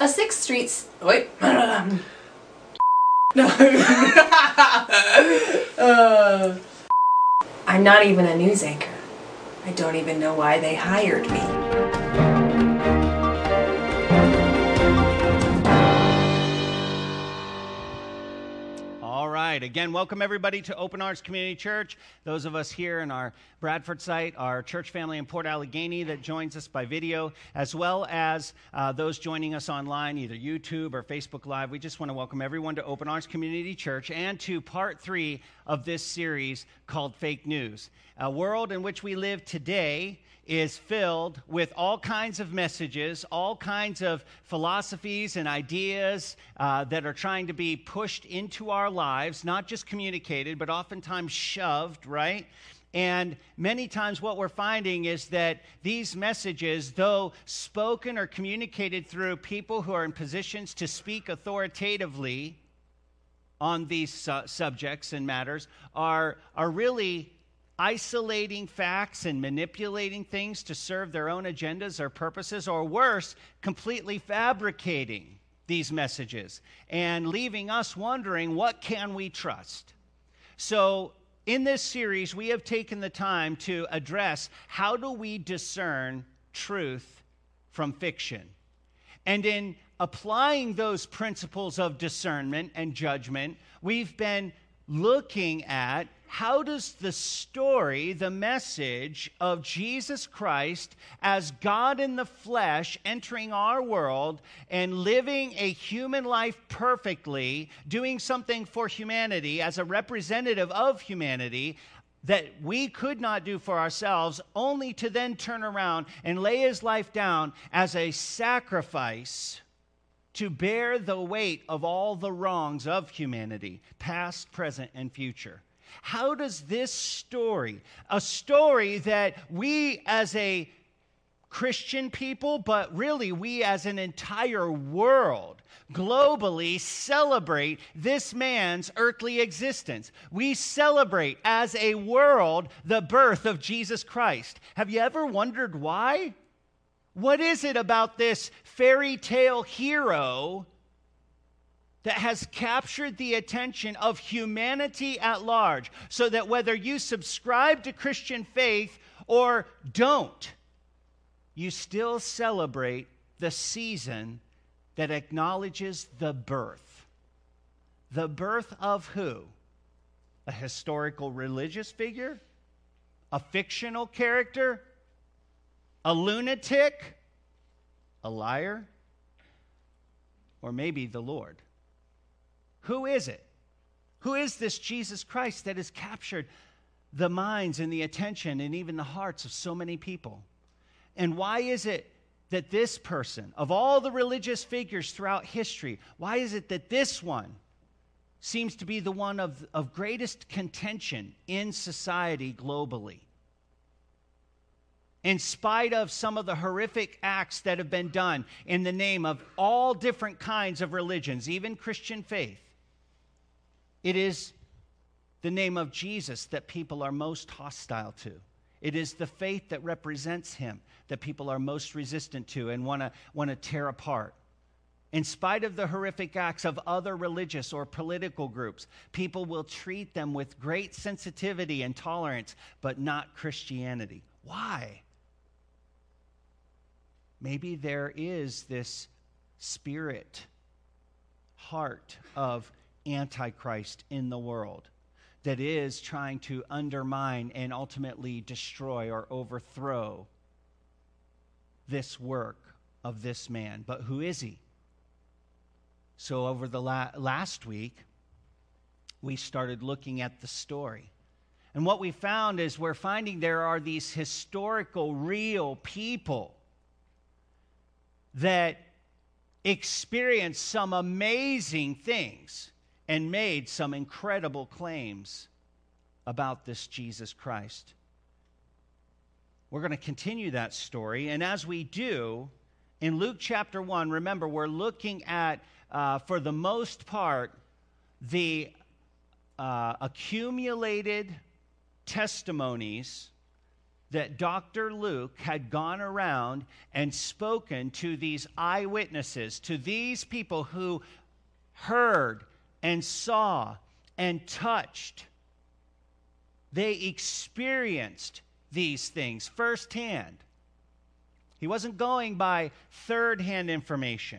A 6th Street... Wait. No. I'm not even a news anchor. I don't even know why they hired me. All right. Again, welcome everybody to Open Arms Community Church. Those of us here in our Bradford site, our church family in Port Allegany that joins us by video, as well as those joining us online, either YouTube or Facebook Live. We just want to welcome everyone to Open Arms Community Church and to part 3 of this series called Fake News. A world in which we live today is filled with all kinds of messages, all kinds of philosophies and ideas that are trying to be pushed into our lives, not just communicated, but oftentimes shoved, right? And many times what we're finding is that these messages, though spoken or communicated through people who are in positions to speak authoritatively on these subjects and matters, are really isolating facts and manipulating things to serve their own agendas or purposes, or worse, completely fabricating these messages and leaving us wondering, what can we trust? So in this series, we have taken the time to address, how do we discern truth from fiction? And in applying those principles of discernment and judgment, we've been looking at, how does the story, the message of Jesus Christ as God in the flesh entering our world and living a human life perfectly, doing something for humanity as a representative of humanity that we could not do for ourselves, only to then turn around and lay his life down as a sacrifice to bear the weight of all the wrongs of humanity, past, present, and future. How does this story, a story that we as a Christian people, but really we as an entire world, globally celebrate this man's earthly existence? We celebrate as a world the birth of Jesus Christ. Have you ever wondered why? What is it about this fairy tale hero that has captured the attention of humanity at large, so that whether you subscribe to Christian faith or don't, you still celebrate the season that acknowledges the birth? The birth of who? A historical religious figure? A fictional character? A lunatic? A liar? Or maybe the Lord? Who is it? Who is this Jesus Christ that has captured the minds and the attention and even the hearts of so many people? And why is it that this person, of all the religious figures throughout history, why is it that this one seems to be the one of greatest contention in society globally? In spite of some of the horrific acts that have been done in the name of all different kinds of religions, even Christian faith, it is the name of Jesus that people are most hostile to. It is the faith that represents him that people are most resistant to and want to tear apart. In spite of the horrific acts of other religious or political groups, people will treat them with great sensitivity and tolerance, but not Christianity. Why? Maybe there is this spirit, heart of Antichrist in the world that is trying to undermine and ultimately destroy or overthrow this work of this man. But who is he? So over the last week, we started looking at the story. And what we found is we're finding there are these historical, real people that experienced some amazing things and made some incredible claims about this Jesus Christ. We're going to continue that story, and as we do, in Luke chapter 1, remember, we're looking at, for the most part, the accumulated testimonies that Dr. Luke had gone around and spoken to these eyewitnesses, to these people who heard and saw and touched. They experienced these things firsthand. He wasn't going by third-hand information.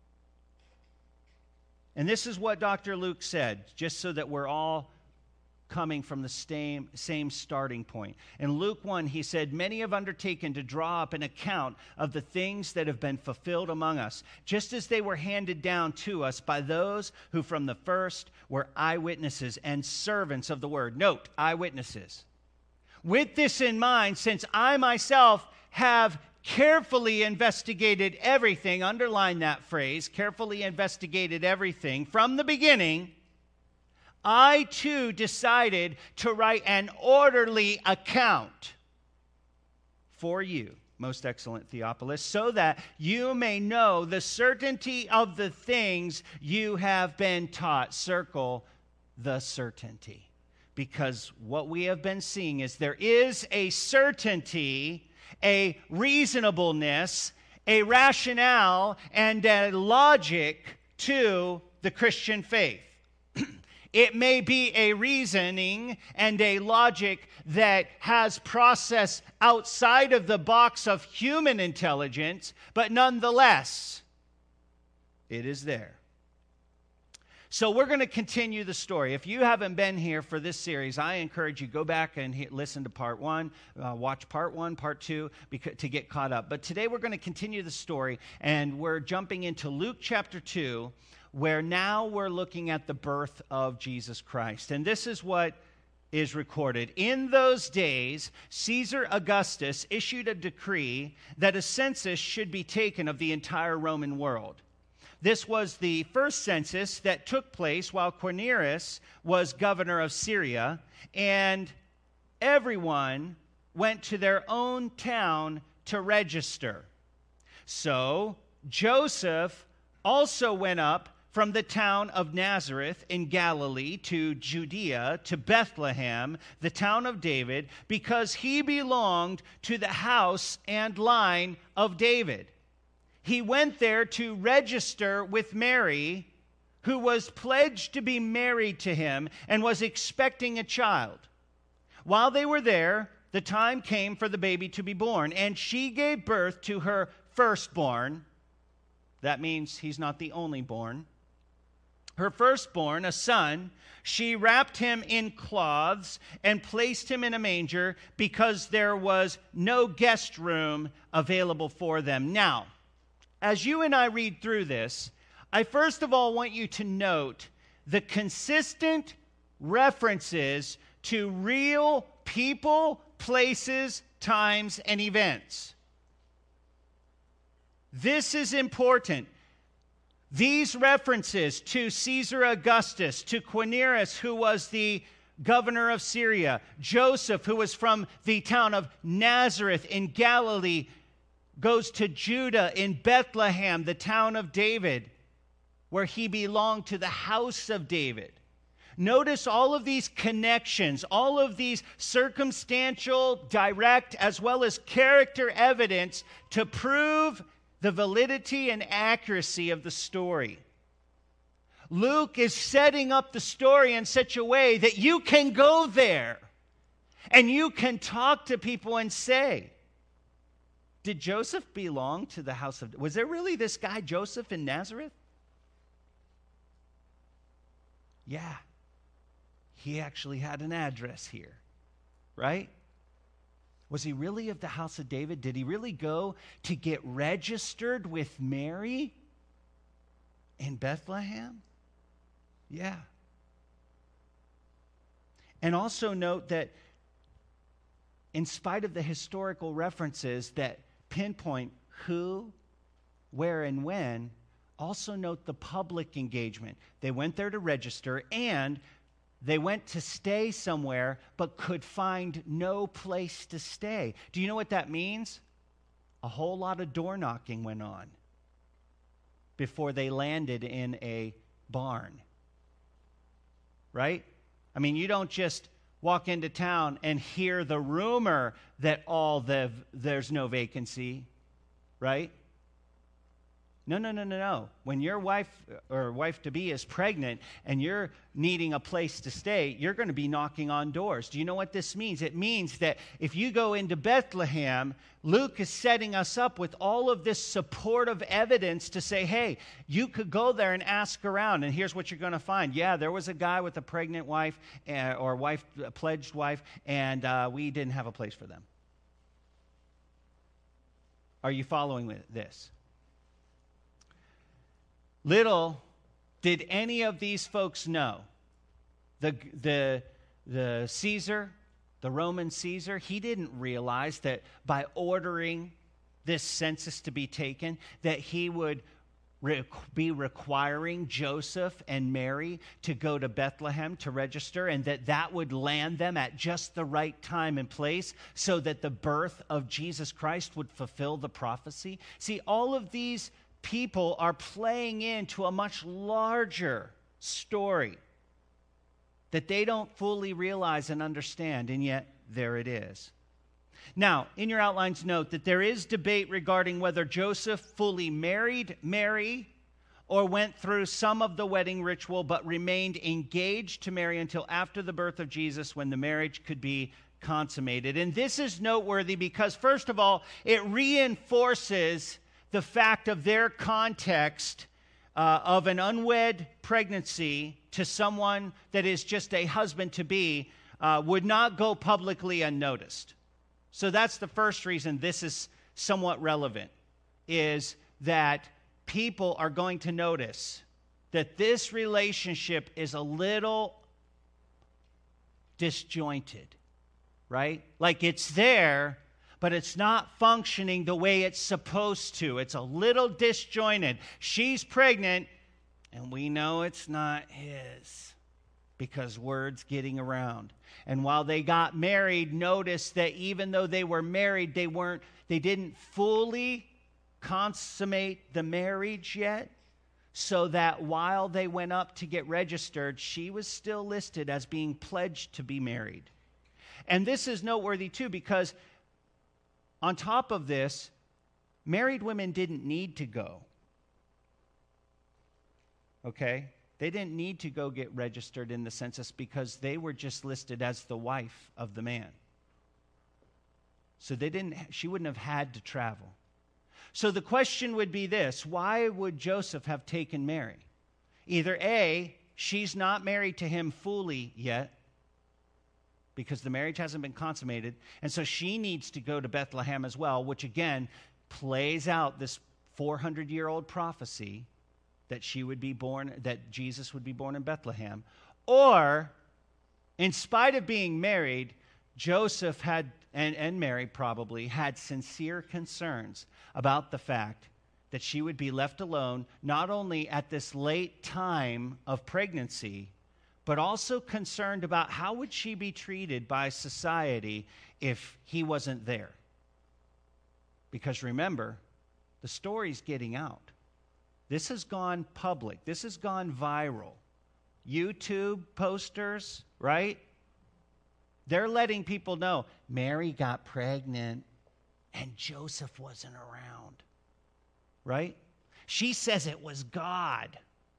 And this is what Dr. Luke said, just so that we're all coming from the same starting point. In Luke 1, he said, "Many have undertaken to draw up an account of the things that have been fulfilled among us, just as they were handed down to us by those who from the first were eyewitnesses and servants of the word." Note, eyewitnesses. "With this in mind, since I myself have carefully investigated everything," underline that phrase, carefully investigated everything from the beginning, "I too decided to write an orderly account for you, most excellent Theophilus, so that you may know the certainty of the things you have been taught." Circle the certainty. Because what we have been seeing is there is a certainty, a reasonableness, a rationale, and a logic to the Christian faith. It may be a reasoning and a logic that has process outside of the box of human intelligence, but nonetheless, it is there. So we're going to continue the story. If you haven't been here for this series, I encourage you, go back and listen to part 1, watch part 1, part 2, to get caught up. But today we're going to continue the story, and we're jumping into Luke chapter 2, where now we're looking at the birth of Jesus Christ. And this is what is recorded. "In those days, Caesar Augustus issued a decree that a census should be taken of the entire Roman world. This was the first census that took place while Quirinius was governor of Syria, and everyone went to their own town to register. So Joseph also went up from the town of Nazareth in Galilee to Judea, to Bethlehem, the town of David, because he belonged to the house and line of David. He went there to register with Mary, who was pledged to be married to him and was expecting a child. While they were there, the time came for the baby to be born, and she gave birth to her firstborn." That means he's not the only born. "Her firstborn, a son. She wrapped him in cloths and placed him in a manger because there was no guest room available for them." Now, as you and I read through this, I first of all want you to note the consistent references to real people, places, times, and events. This is important. These references to Caesar Augustus, to Quirinius, who was the governor of Syria, Joseph, who was from the town of Nazareth in Galilee, goes to Judah in Bethlehem, the town of David, where he belonged to the house of David. Notice all of these connections, all of these circumstantial, direct, as well as character evidence to prove the validity and accuracy of the story. Luke is setting up the story in such a way that you can go there and you can talk to people and say, did Joseph belong to the house of... Was there really this guy Joseph in Nazareth? Yeah. He actually had an address here, right? Was he really of the house of David? Did he really go to get registered with Mary in Bethlehem? Yeah. And also note that in spite of the historical references that pinpoint who, where, and when, also note the public engagement. They went there to register, and they went to stay somewhere, but could find no place to stay. Do you know what that means? A whole lot of door knocking went on before they landed in a barn. Right? I mean, you don't just walk into town and hear the rumor that there's no vacancy, right? No. When your wife or wife-to-be is pregnant and you're needing a place to stay, you're going to be knocking on doors. Do you know what this means? It means that if you go into Bethlehem, Luke is setting us up with all of this supportive evidence to say, hey, you could go there and ask around, and here's what you're going to find. Yeah, there was a guy with a pregnant wife or a pledged wife, and we didn't have a place for them. Are you following this? Little did any of these folks know. The Caesar, the Roman Caesar, he didn't realize that by ordering this census to be taken, that he would be requiring Joseph and Mary to go to Bethlehem to register, and that would land them at just the right time and place so that the birth of Jesus Christ would fulfill the prophecy. See, all of these people are playing into a much larger story that they don't fully realize and understand, and yet there it is. Now, in your outlines, note that there is debate regarding whether Joseph fully married Mary or went through some of the wedding ritual but remained engaged to Mary until after the birth of Jesus, when the marriage could be consummated. And this is noteworthy because, first of all, it reinforces the fact of their context of an unwed pregnancy to someone that is just a husband-to-be would not go publicly unnoticed. So that's the first reason this is somewhat relevant, is that people are going to notice that this relationship is a little disjointed, right? Like it's there, but it's not functioning the way it's supposed to. It's a little disjointed. She's pregnant, and we know it's not his because word's getting around. And while they got married, notice that even though they were married, they didn't fully consummate the marriage yet, so that while they went up to get registered, she was still listed as being pledged to be married. And this is noteworthy too, because on top of this, married women didn't need to go. Okay? They didn't need to go get registered in the census because they were just listed as the wife of the man. So she wouldn't have had to travel. So the question would be this: why would Joseph have taken Mary? Either A, she's not married to him fully yet, because the marriage hasn't been consummated, and so she needs to go to Bethlehem as well, which again plays out this 400-year-old prophecy that that Jesus would be born in Bethlehem. Or, in spite of being married, Joseph and Mary probably had sincere concerns about the fact that she would be left alone, not only at this late time of pregnancy, but also concerned about how would she be treated by society if he wasn't there. Because remember, the story's getting out. This has gone public. This has gone viral. YouTube posters, right? They're letting people know Mary got pregnant and Joseph wasn't around, right? She says it was God.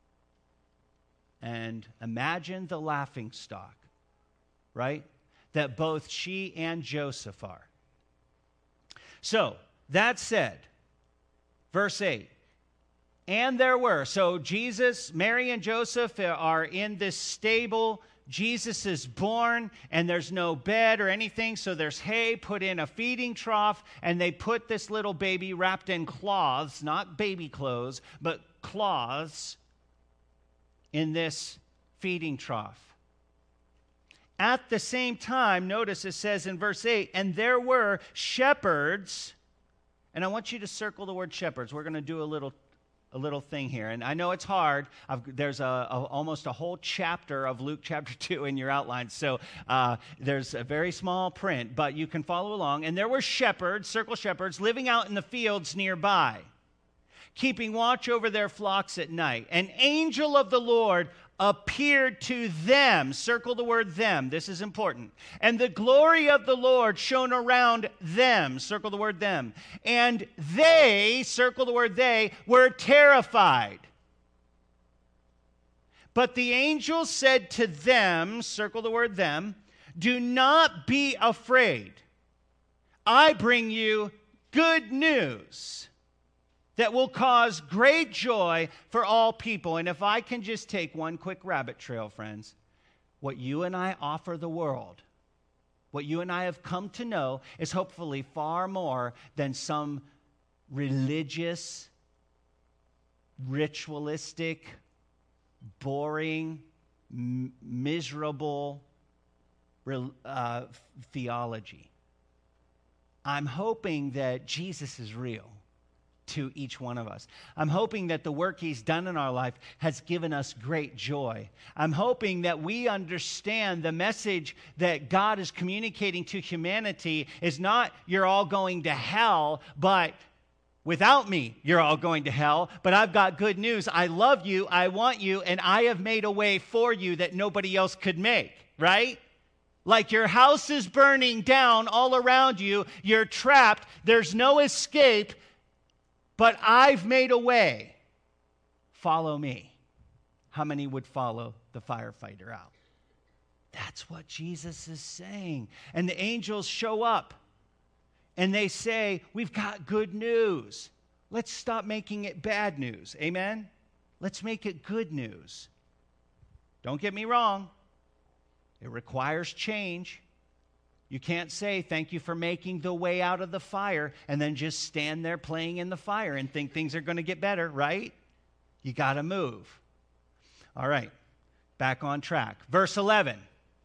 And imagine the laughingstock, right? That both she and Joseph are. So, that said, verse 8, and there were, so Jesus, Mary and Joseph are in this stable. Jesus is born, and there's no bed or anything, so there's hay put in a feeding trough, and they put this little baby wrapped in cloths, not baby clothes, but cloths, in this feeding trough. At the same time, notice it says in verse 8, and there were shepherds, and I want you to circle the word shepherds. We're going to do a little thing here, and I know it's hard. There's almost a whole chapter of Luke chapter 2 in your outline, so there's a very small print, but you can follow along. And there were shepherds, circle shepherds, living out in the fields nearby, keeping watch over their flocks at night. An angel of the Lord appeared to them. Circle the word them. This is important. And the glory of the Lord shone around them. Circle the word them. And they, circle the word they, were terrified. But the angel said to them, circle the word them, do not be afraid. I bring you good news that will cause great joy for all people. And if I can just take one quick rabbit trail, friends, what you and I offer the world, what you and I have come to know, is hopefully far more than some religious, ritualistic, boring, miserable theology. I'm hoping that Jesus is real to each one of us. I'm hoping that the work he's done in our life has given us great joy. I'm hoping that we understand the message that God is communicating to humanity is not you're all going to hell, but without me, you're all going to hell, but I've got good news. I love you, I want you, and I have made a way for you that nobody else could make, right? Like your house is burning down all around you, you're trapped, there's no escape, but I've made a way. Follow me. How many would follow the firefighter out? That's what Jesus is saying. And the angels show up and they say, we've got good news. Let's stop making it bad news. Amen? Let's make it good news. Don't get me wrong. It requires change. You can't say, thank you for making the way out of the fire, and then just stand there playing in the fire and think things are going to get better, right? You got to move. All right, back on track. Verse 11.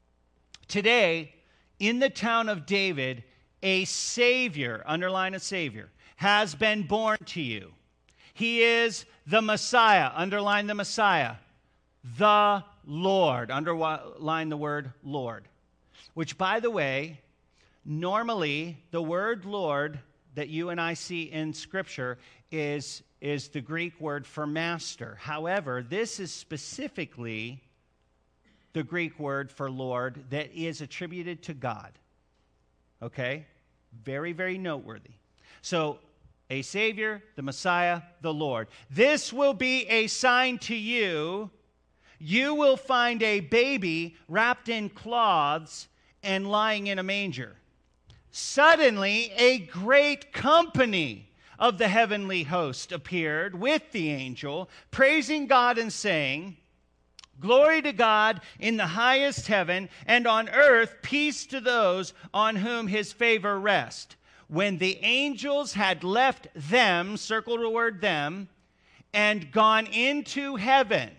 Today, in the town of David, a Savior, underline a Savior, has been born to you. He is the Messiah, underline the Messiah, the Lord, underline the word Lord. Which, by the way, normally the word Lord that you and I see in Scripture is the Greek word for master. However, this is specifically the Greek word for Lord that is attributed to God. Okay? Very, very noteworthy. So, a Savior, the Messiah, the Lord. This will be a sign to you. You will find a baby wrapped in cloths and lying in a manger. Suddenly, a great company of the heavenly host appeared with the angel, praising God and saying, Glory to God in the highest heaven, and on earth peace to those on whom his favor rests. When the angels had left them, circle the word them, and gone into heaven,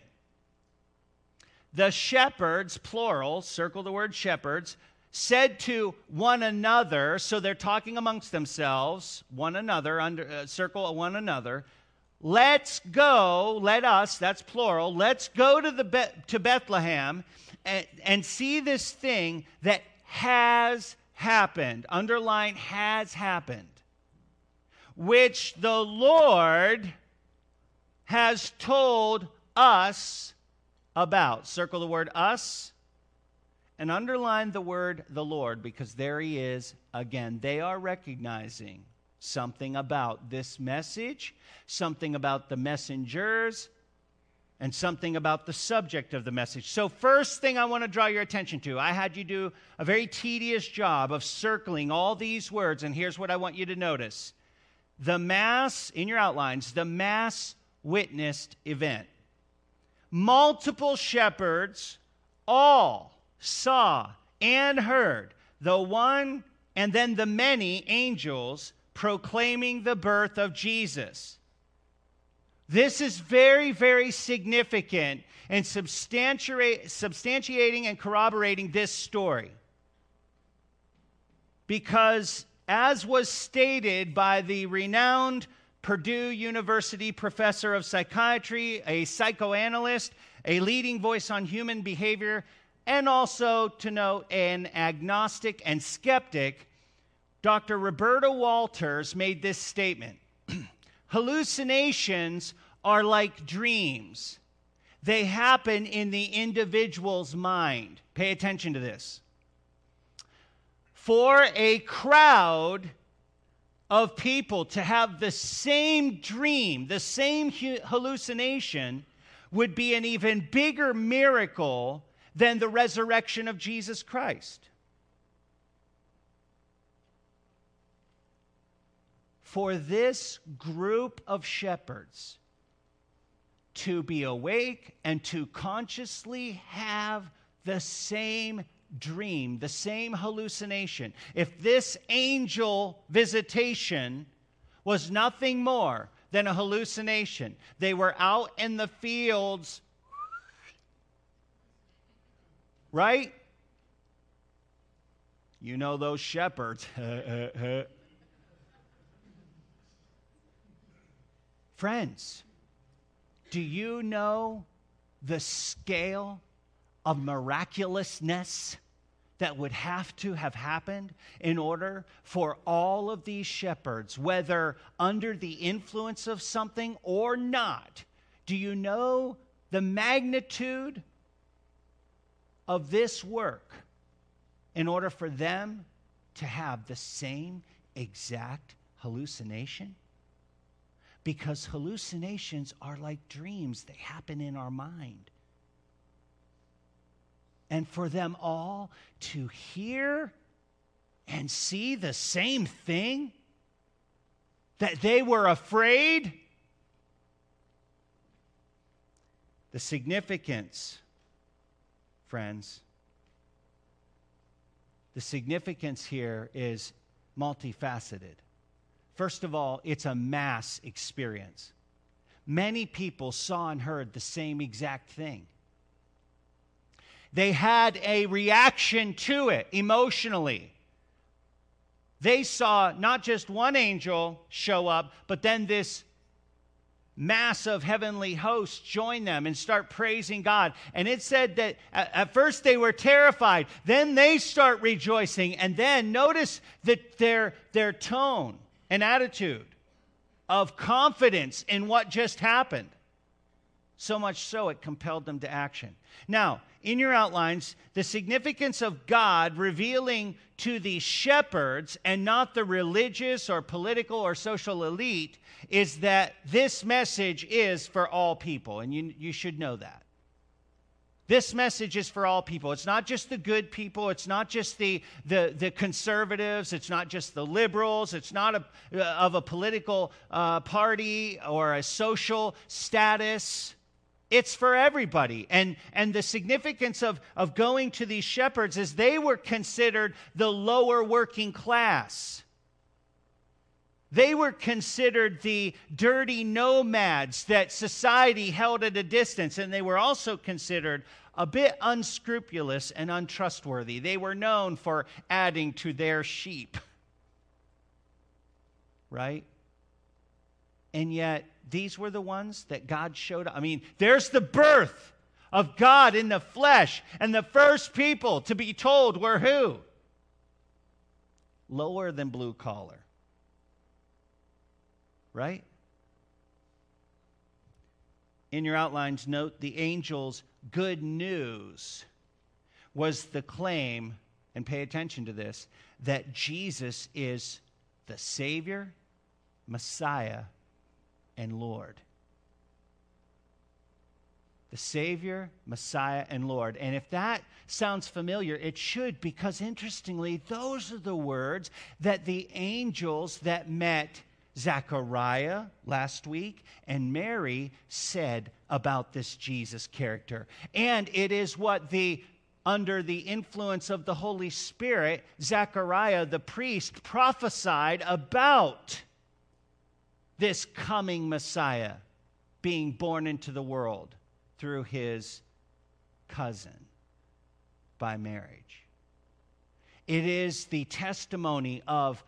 the shepherds, plural, circle the word shepherds, said to one another, so they're talking amongst themselves, one another, circle one another, let's go, let us, that's plural, let's go to Bethlehem and see this thing that has happened, underline has happened, which the Lord has told us about. Circle the word us and underline the word the Lord, because there he is again. They are recognizing something about this message, something about the messengers, and something about the subject of the message. So first thing I want to draw your attention to, I had you do a very tedious job of circling all these words, and here's what I want you to notice. The mass, in your outlines, the mass witnessed event. Multiple shepherds all saw and heard the one and then the many angels proclaiming the birth of Jesus. This is very, very significant in substantiating and corroborating this story. Because, as was stated by the renowned Purdue University professor of psychiatry, a psychoanalyst, a leading voice on human behavior, and also, to note, an agnostic and skeptic, Dr. Roberta Walters made this statement. Hallucinations are like dreams. They happen in the individual's mind. Pay attention to this. For a crowd of people to have the same dream, the same hallucination, would be an even bigger miracle than the resurrection of Jesus Christ. For this group of shepherds to be awake and to consciously have the same dream, the same hallucination. If this angel visitation was nothing more than a hallucination, they were out in the fields, right? You know those shepherds. Friends, do you know the scale of miraculousness that would have to have happened in order for all of these shepherds, whether under the influence of something or not, do you know the magnitude of this work in order for them to have the same exact hallucination? Because hallucinations are like dreams. They happen in our mind. And for them all to hear and see the same thing, that they were afraid. The significance, friends, the significance here is multifaceted. First of all, it's a mass experience. Many people saw and heard the same exact thing. They had a reaction to it emotionally. They saw not just one angel show up, but then this mass of heavenly hosts join them and start praising God. And it said that at first they were terrified. Then they start rejoicing. And then notice that their tone and attitude of confidence in what just happened. So much so it compelled them to action. Now, in your outlines, the significance of God revealing to the shepherds and not the religious or political or social elite is that this message is for all people, and you should know that. This message is for all people. It's not just the good people. It's not just the conservatives. It's not just the liberals. It's not of a political party or a social status. It's for everybody. And the significance of going to these shepherds is they were considered the lower working class. They were considered the dirty nomads that society held at a distance, and they were also considered a bit unscrupulous and untrustworthy. They were known for adding to their sheep. Right? And yet, these were the ones that God showed up. I mean, there's the birth of God in the flesh, and the first people to be told were who? Lower than blue collar. Right? In your outlines, note the angel's good news was the claim, and pay attention to this, that Jesus is the Savior, Messiah, and Lord. The Savior, Messiah, and Lord. And if that sounds familiar, it should, because interestingly, those are the words that the angels that met Zechariah last week and Mary said about this Jesus character. And it is what under the influence of the Holy Spirit, Zechariah the priest prophesied about this coming Messiah being born into the world through his cousin by marriage. It is the testimony of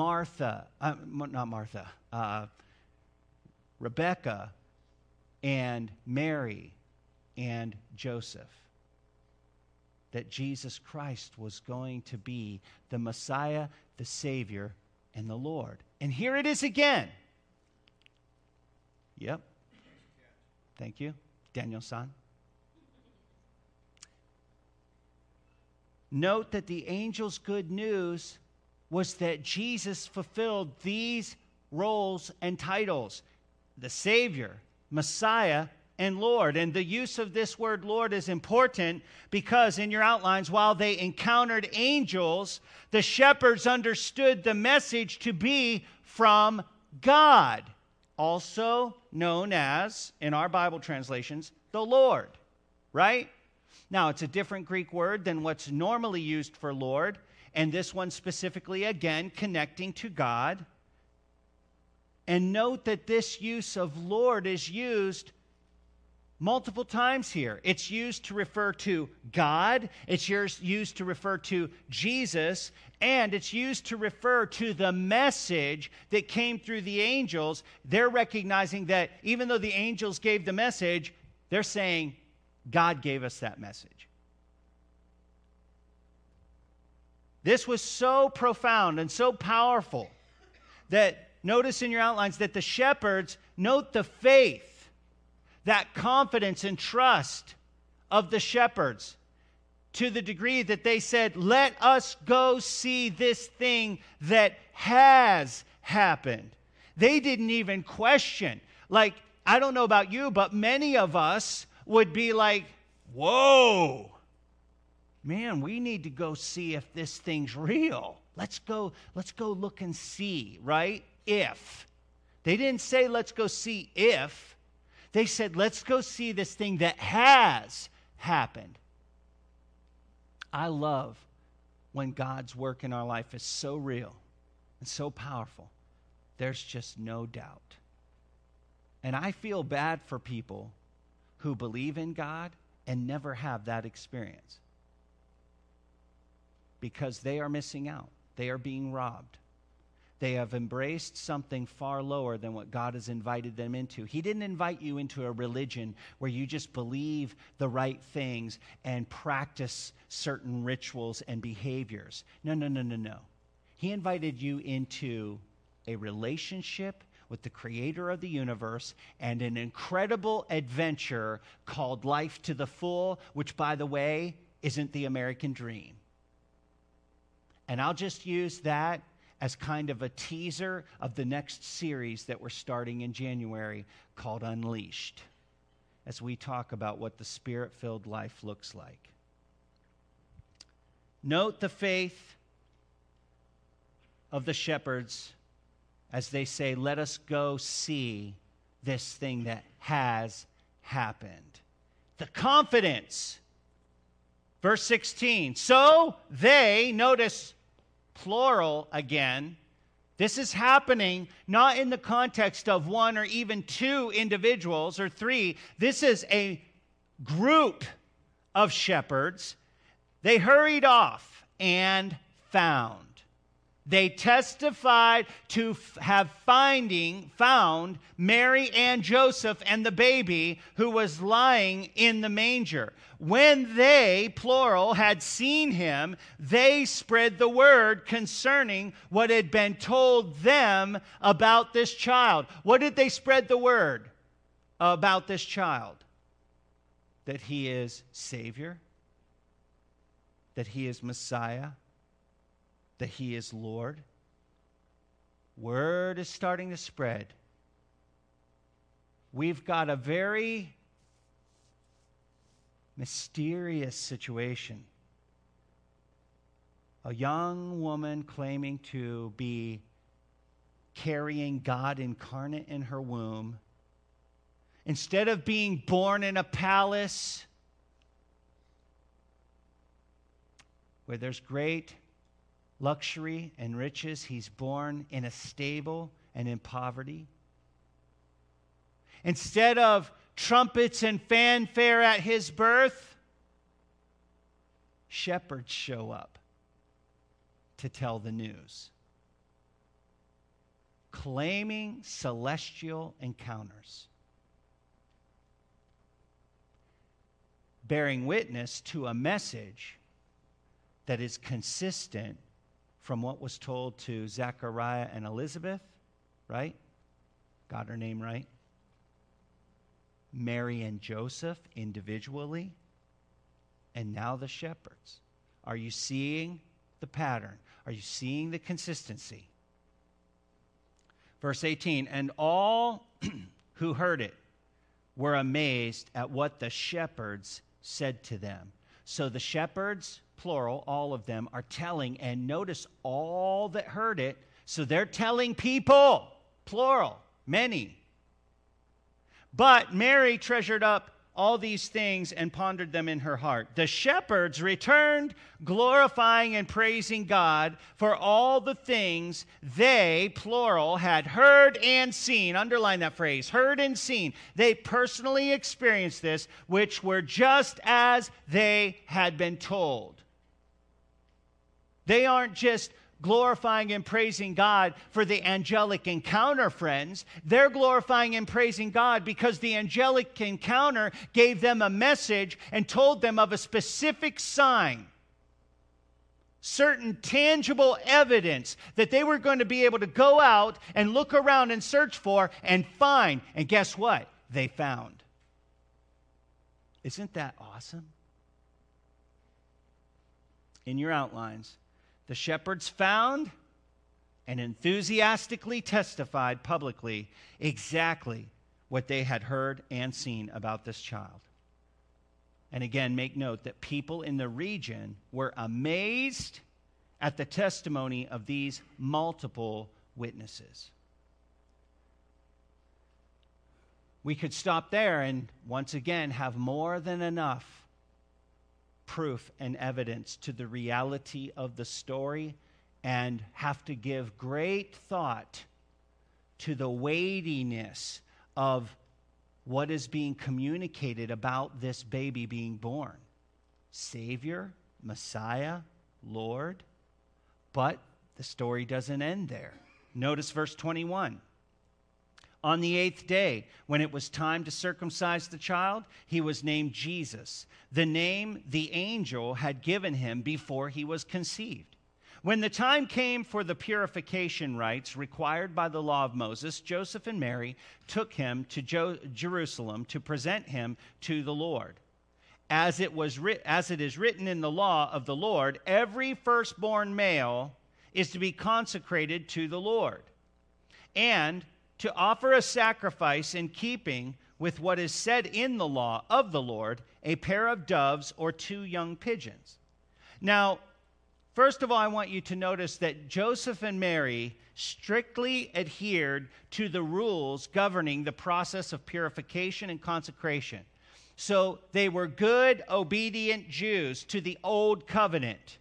Rebecca and Mary and Joseph, that Jesus Christ was going to be the Messiah, the Savior, and the Lord. And here it is again. Yep. Thank you. Daniel-san. Note that the angel's good news was that Jesus fulfilled these roles and titles: the Savior, Messiah, and Lord. And the use of this word Lord is important because in your outlines, while they encountered angels, the shepherds understood the message to be from God, also known as, in our Bible translations, the Lord, right? Now, it's a different Greek word than what's normally used for Lord, and this one specifically, again, connecting to God. And note that this use of Lord is used multiple times here. It's used to refer to God, it's used to refer to Jesus, and it's used to refer to the message that came through the angels. They're recognizing that even though the angels gave the message, they're saying, God gave us that message. This was so profound and so powerful that notice in your outlines that the shepherds, note the faith, that confidence and trust of the shepherds to the degree that they said, let us go see this thing that has happened. They didn't even question. Like, I don't know about you, but many of us would be like, whoa, man, we need to go see if this thing's real. Let's go look and see, right? If. They didn't say, let's go see if. They said, let's go see this thing that has happened. I love when God's work in our life is so real and so powerful. There's just no doubt. And I feel bad for people who believe in God and never have that experience, because they are missing out. They are being robbed. They have embraced something far lower than what God has invited them into. He didn't invite you into a religion where you just believe the right things and practice certain rituals and behaviors. No. He invited you into a relationship with the creator of the universe and an incredible adventure called life to the full, which, by the way, isn't the American dream. And I'll just use that as kind of a teaser of the next series that we're starting in January called Unleashed, as we talk about what the Spirit-filled life looks like. Note the faith of the shepherds as they say, let us go see this thing that has happened. The confidence. Verse 16. So they, notice plural again. This is happening not in the context of one or even two individuals or three. This is a group of shepherds. They hurried off and found. They testified to have found Mary and Joseph and the baby who was lying in the manger. When they, plural, had seen him, they spread the word concerning what had been told them about this child. What did they spread the word about this child? That he is Savior, that he is Messiah, that he is Lord. Word is starting to spread. We've got a very mysterious situation. A young woman claiming to be carrying God incarnate in her womb. Instead of being born in a palace where there's great luxury and riches, he's born in a stable and in poverty. Instead of trumpets and fanfare at his birth, shepherds show up to tell the news, claiming celestial encounters, bearing witness to a message that is consistent from what was told to Zechariah and Elizabeth, right? Got her name right. Mary and Joseph individually, and now the shepherds. Are you seeing the pattern? Are you seeing the consistency? Verse 18, and all who heard it were amazed at what the shepherds said to them. So the shepherds, plural, all of them, are telling, and notice all that heard it. So they're telling people, plural, many. But Mary treasured up all these things and pondered them in her heart. The shepherds returned, glorifying and praising God for all the things they, plural, had heard and seen. Underline that phrase, heard and seen. They personally experienced this, which were just as they had been told. They aren't just glorifying and praising God for the angelic encounter, friends. They're glorifying and praising God because the angelic encounter gave them a message and told them of a specific sign, certain tangible evidence that they were going to be able to go out and look around and search for and find. And guess what? They found. Isn't that awesome? In your outlines, the shepherds found and enthusiastically testified publicly exactly what they had heard and seen about this child. And again, make note that people in the region were amazed at the testimony of these multiple witnesses. We could stop there and once again have more than enough proof and evidence to the reality of the story and have to give great thought to the weightiness of what is being communicated about this baby being born. Savior, Messiah, Lord. But the story doesn't end there. Notice verse 21. On the 8th day, when it was time to circumcise the child, he was named Jesus, the name the angel had given him before he was conceived. When the time came for the purification rites required by the law of Moses, Joseph and Mary took him to Jerusalem to present him to the Lord. As it is written in the law of the Lord, every firstborn male is to be consecrated to the Lord, and to offer a sacrifice in keeping with what is said in the law of the Lord, a pair of doves or 2 young pigeons. Now, first of all, I want you to notice that Joseph and Mary strictly adhered to the rules governing the process of purification and consecration. So they were good, obedient Jews to the old covenant.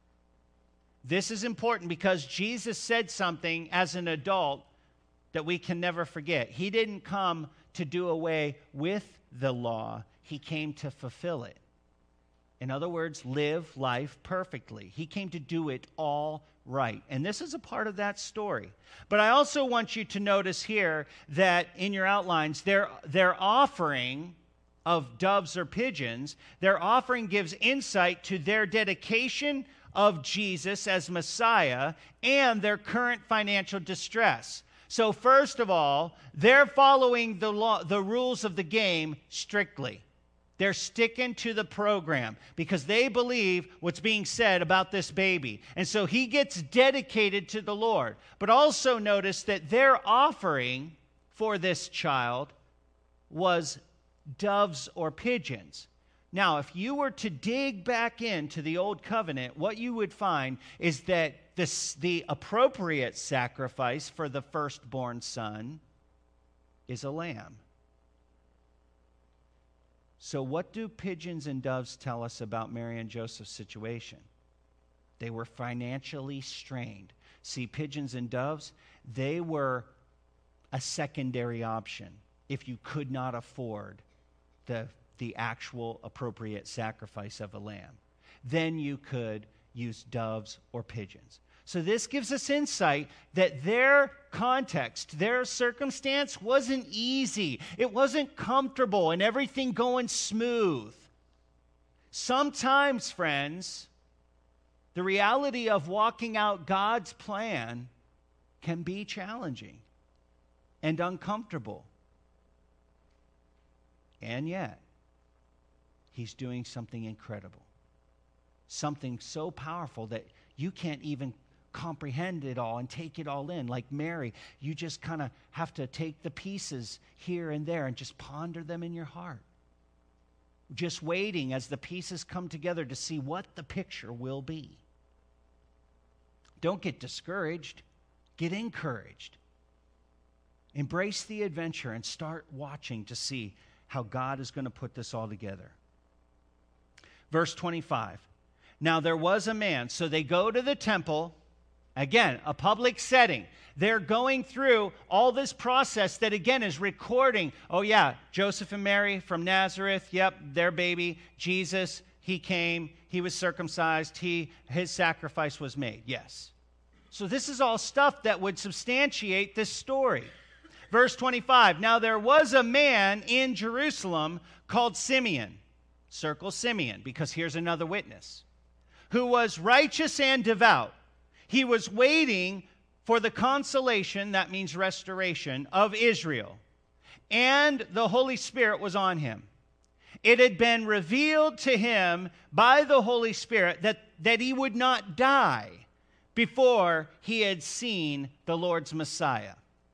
This is important because Jesus said something as an adult that we can never forget. He didn't come to do away with the law. He came to fulfill it. In other words, live life perfectly. He came to do it all right. And this is a part of that story. But I also want you to notice here that in your outlines, their offering of doves or pigeons, their offering gives insight to their dedication of Jesus as Messiah and their current financial distress. So first of all, they're following the law, the rules of the game strictly. They're sticking to the program because they believe what's being said about this baby. And so he gets dedicated to the Lord. But also notice that their offering for this child was doves or pigeons. Now, if you were to dig back into the Old Covenant, what you would find is that the appropriate sacrifice for the firstborn son is a lamb. So what do pigeons and doves tell us about Mary and Joseph's situation? They were financially strained. See, pigeons and doves, they were a secondary option if you could not afford the actual appropriate sacrifice of a lamb. Then you could use doves or pigeons. So this gives us insight that their context, their circumstance wasn't easy. It wasn't comfortable and everything going smooth. Sometimes, friends, the reality of walking out God's plan can be challenging and uncomfortable. And yet, He's doing something incredible. something so powerful that you can't even comprehend it all and take it all in. Like Mary, you just kind of have to take the pieces here and there and just ponder them in your heart. Just waiting as the pieces come together to see what the picture will be. Don't get discouraged. Get encouraged. Embrace the adventure and start watching to see how God is going to put this all together. Verse 25. Now there was a man. So they go to the temple. Again, a public setting. They're going through all this process that, again, is recording. Oh, yeah, Joseph and Mary from Nazareth. Yep, their baby. Jesus, he came. He was circumcised. His sacrifice was made. Yes. So this is all stuff that would substantiate this story. Verse 25. Now there was a man in Jerusalem called Simeon. Circle Simeon, because here's another witness. Who was righteous and devout. He was waiting for the consolation, that means restoration, of Israel. And the Holy Spirit was on him. It had been revealed to him by the Holy Spirit that he would not die before he had seen the Lord's Messiah.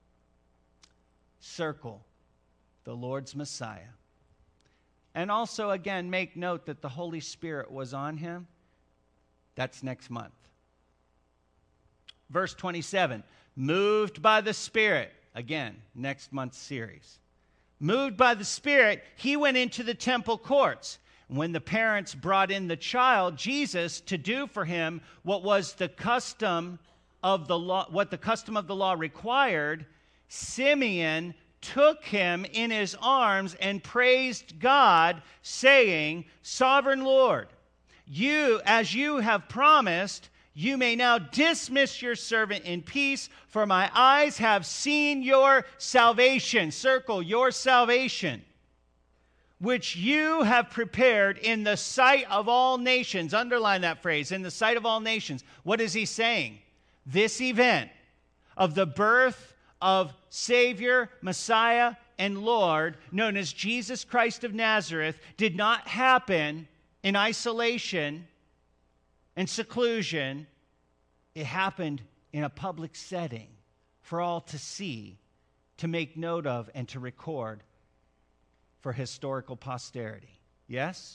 Circle the Lord's Messiah. And also, again, make note that the Holy Spirit was on him. That's next month. Verse 27, moved by the Spirit. Again, next month's series. Moved by the Spirit, he went into the temple courts. When the parents brought in the child, Jesus, to do for him what was the custom of the law, what the custom of the law required, Simeon took him in his arms and praised God, saying, Sovereign Lord, as you have promised, you may now dismiss your servant in peace, for my eyes have seen your salvation. Circle your salvation, which you have prepared in the sight of all nations. Underline that phrase, in the sight of all nations. What is he saying? This event of the birth of Savior, Messiah, and Lord, known as Jesus Christ of Nazareth, did not happen in isolation and seclusion. It happened in a public setting for all to see, to make note of, and to record for historical posterity. Yes?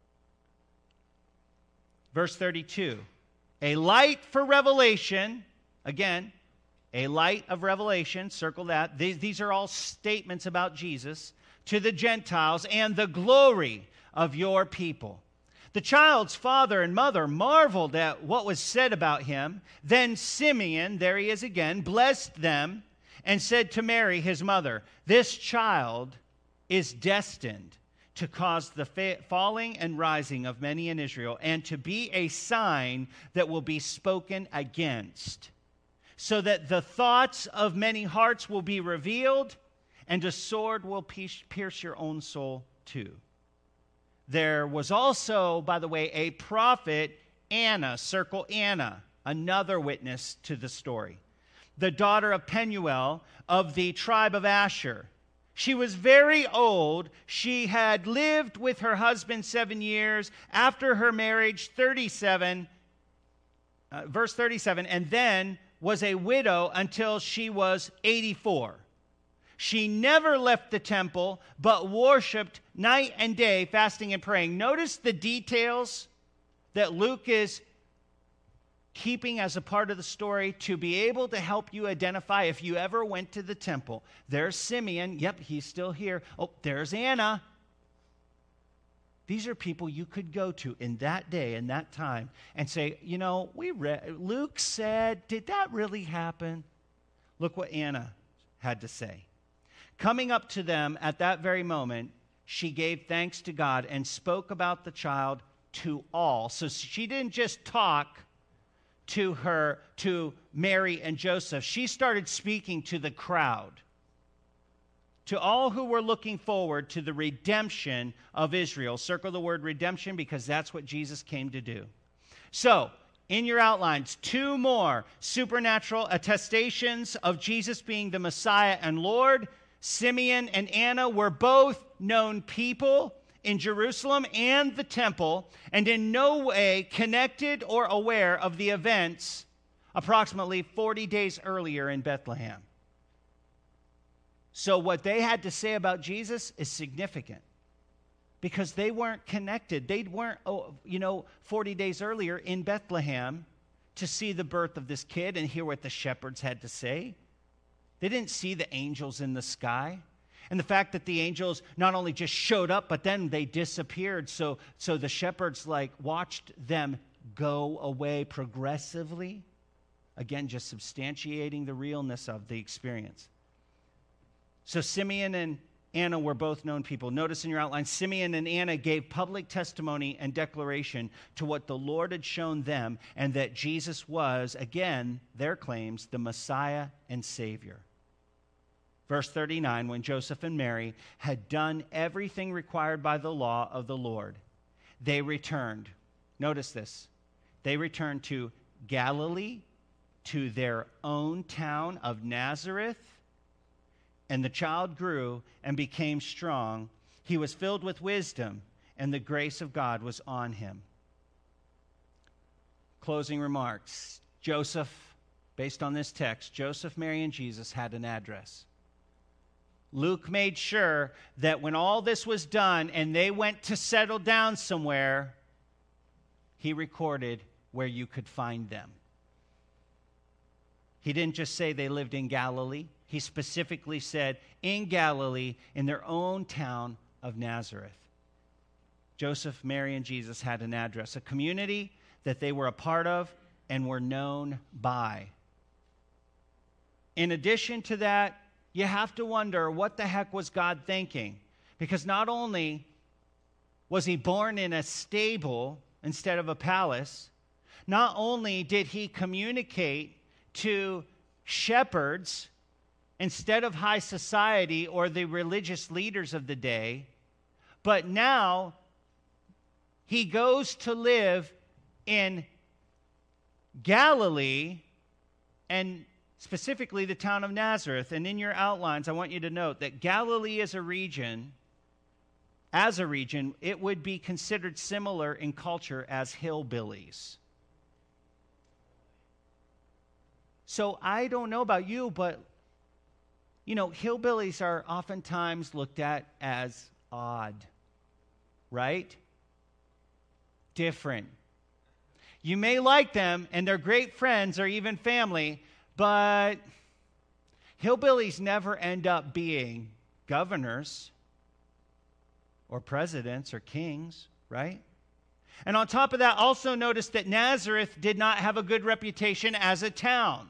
Verse 32, a light for revelation. Again, a light of revelation. Circle that. These are all statements about Jesus. To the Gentiles, and the glory of your people. The child's father and mother marveled at what was said about him. Then Simeon, there he is again, blessed them and said to Mary, his mother, this child is destined to cause the falling and rising of many in Israel, and to be a sign that will be spoken against, so that the thoughts of many hearts will be revealed, and a sword will pierce your own soul too. There was also, by the way, a prophet, Anna, circle Anna, another witness to the story, the daughter of Penuel of the tribe of Asher. She was very old. She had lived with her husband 7 years. After her marriage, 37, verse 37, and then was a widow until she was 84. She never left the temple, but worshiped night and day, fasting and praying. Notice the details that Luke is keeping as a part of the story to be able to help you identify if you ever went to the temple. There's Simeon. Yep, he's still here. Oh, there's Anna. These are people you could go to in that day, in that time, and say, you know, Luke said, did that really happen? Look what Anna had to say. Coming up to them at that very moment, she gave thanks to God and spoke about the child to all. So she didn't just talk to Mary and Joseph. She started speaking to the crowd, to all who were looking forward to the redemption of Israel. Circle the word redemption, because that's what Jesus came to do. So, in your outlines, 2 more supernatural attestations of Jesus being the Messiah and Lord. Simeon and Anna were both known people in Jerusalem and the temple, and in no way connected or aware of the events approximately 40 days earlier in Bethlehem. So what they had to say about Jesus is significant because they weren't connected. They weren't, 40 days earlier in Bethlehem to see the birth of this kid and hear what the shepherds had to say. They didn't see the angels in the sky. And the fact that the angels not only just showed up, but then they disappeared. So the shepherds watched them go away progressively. Again, just substantiating the realness of the experience. So Simeon and Anna were both known people. Notice in your outline, Simeon and Anna gave public testimony and declaration to what the Lord had shown them and that Jesus was, again, their claims, the Messiah and Savior. Verse 39, when Joseph and Mary had done everything required by the law of the Lord, they returned. Notice this. They returned to Galilee, to their own town of Nazareth. And the child grew and became strong. He was filled with wisdom, and the grace of God was on him. Closing remarks. Joseph, based on this text, Joseph, Mary, and Jesus had an address. Luke made sure that when all this was done and they went to settle down somewhere, he recorded where you could find them. He didn't just say they lived in Galilee. He specifically said in Galilee, in their own town of Nazareth. Joseph, Mary, and Jesus had an address, a community that they were a part of and were known by. In addition to that, you have to wonder, what the heck was God thinking? Because not only was he born in a stable instead of a palace, not only did he communicate to shepherds instead of high society or the religious leaders of the day, but now he goes to live in Galilee and specifically the town of Nazareth. And in your outlines, I want you to note that Galilee as a region, it would be considered similar in culture as hillbillies. So I don't know about you, but, hillbillies are oftentimes looked at as odd, right? Different. You may like them, and they're great friends or even family, but hillbillies never end up being governors or presidents or kings, right? And on top of that, also notice that Nazareth did not have a good reputation as a town.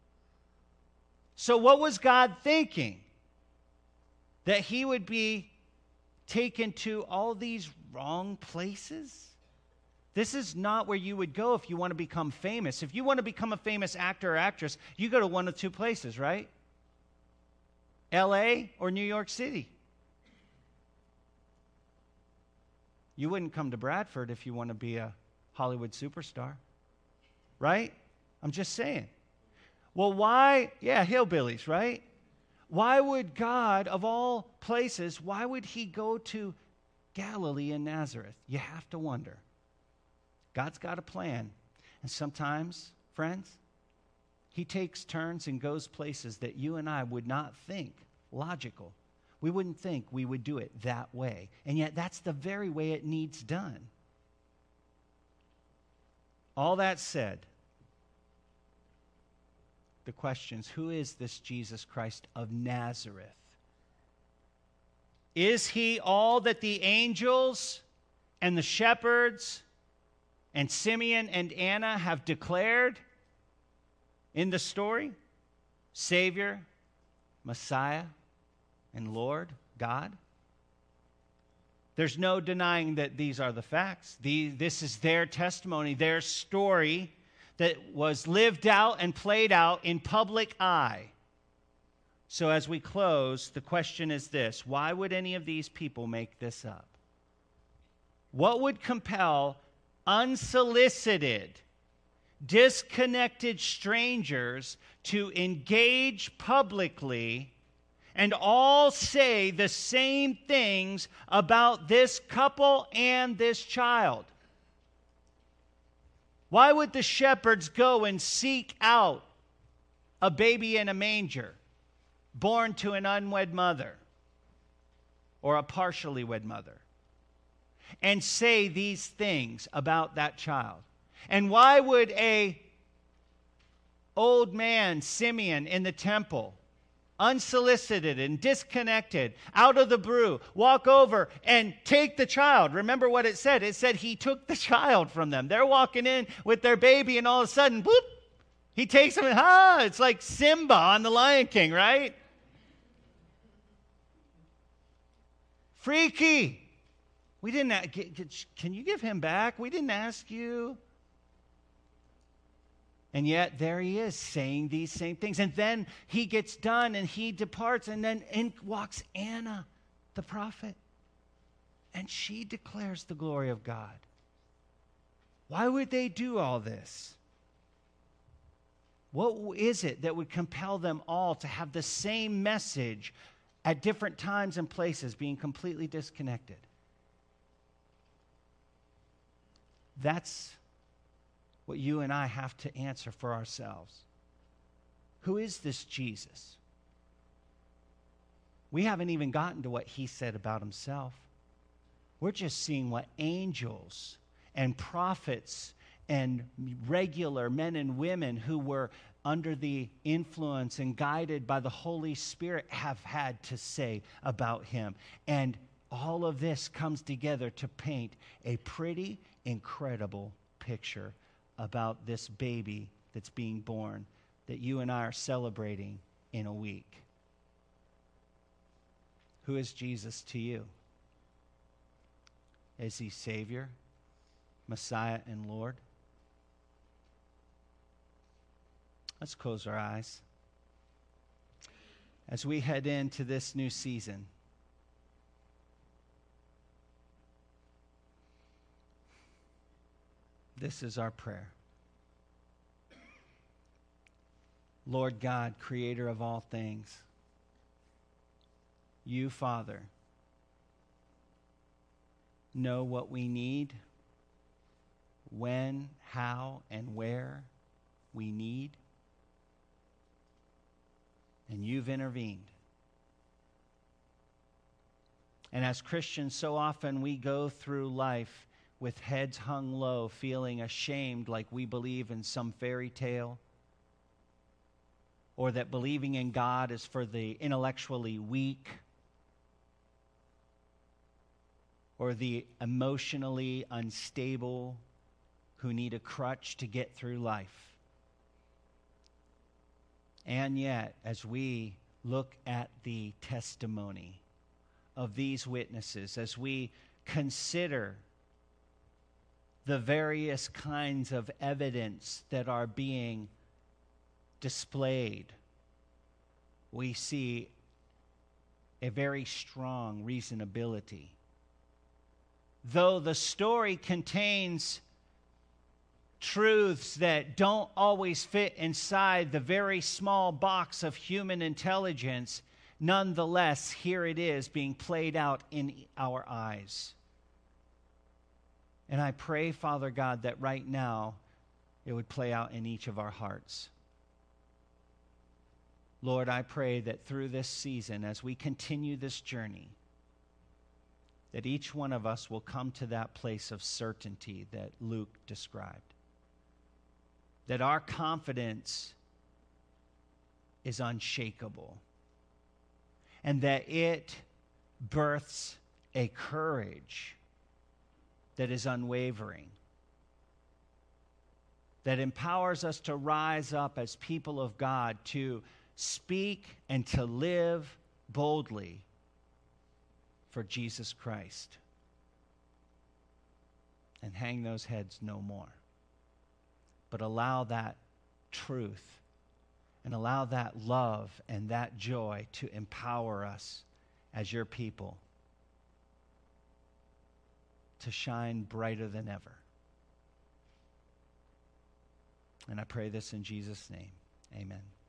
So what was God thinking? That he would be taken to all these wrong places? This is not where you would go if you want to become famous. If you want to become a famous actor or actress, you go to one of two places, right? LA or New York City. You wouldn't come to Bradford if you want to be a Hollywood superstar, right? I'm just saying. Well, why? Yeah, hillbillies, right? Why would God, of all places, why would he go to Galilee and Nazareth? You have to wonder. God's got a plan. And sometimes, friends, he takes turns and goes places that you and I would not think logical. We wouldn't think we would do it that way. And yet that's the very way it needs done. All that said, the questions, who is this Jesus Christ of Nazareth? Is he all that the angels and the shepherds and Simeon and Anna have declared in the story? Savior, Messiah, and Lord, God? There's no denying that these are the facts. This is their testimony, their story that was lived out and played out in public eye. So as we close, the question is this: why would any of these people make this up? What would compel unsolicited, disconnected strangers to engage publicly And all say the same things about this couple and this child. Why would the shepherds go and seek out a baby in a manger, born to an unwed mother or a partially wed mother, and say these things about that child? And why would a old man, Simeon, in the temple, unsolicited and disconnected, out of the blue, walk over and take the child? Remember what it said. It said he took the child from them. They're walking in with their baby, and all of a sudden, whoop, he takes them. It's like Simba on The Lion King, right? Freaky. We didn't. Can you give him back? We didn't ask you. And yet there he is saying these same things. And then he gets done and he departs, and then in walks Anna, the prophet. And she declares the glory of God. Why would they do all this? What is it that would compel them all to have the same message at different times and places, being completely disconnected? That's what you and I have to answer for ourselves. Who is this Jesus? We haven't even gotten to what he said about himself. We're just seeing what angels and prophets and regular men and women who were under the influence and guided by the Holy Spirit have had to say about him. And all of this comes together to paint a pretty incredible picture about this baby that's being born that you and I are celebrating in a week. Who is Jesus to you? Is he Savior, Messiah, and Lord? Let's close our eyes as we head into this new season. This is our prayer. Lord God, creator of all things, you, Father, know what we need, when, how, and where we need. And you've intervened. And as Christians, so often we go through life with heads hung low, feeling ashamed like we believe in some fairy tale, or that believing in God is for the intellectually weak, or the emotionally unstable who need a crutch to get through life. And yet, as we look at the testimony of these witnesses, as we consider the various kinds of evidence that are being displayed, we see a very strong reasonability. Though the story contains truths that don't always fit inside the very small box of human intelligence, nonetheless, here it is being played out in our eyes. And I pray, Father God, that right now it would play out in each of our hearts. Lord, I pray that through this season, as we continue this journey, that each one of us will come to that place of certainty that Luke described. That our confidence is unshakable. And that it births a courage that is unwavering. That empowers us to rise up as people of God, to speak and to live boldly for Jesus Christ. And hang those heads no more. But allow that truth and allow that love and that joy to empower us as your people to shine brighter than ever. And I pray this in Jesus' name. Amen.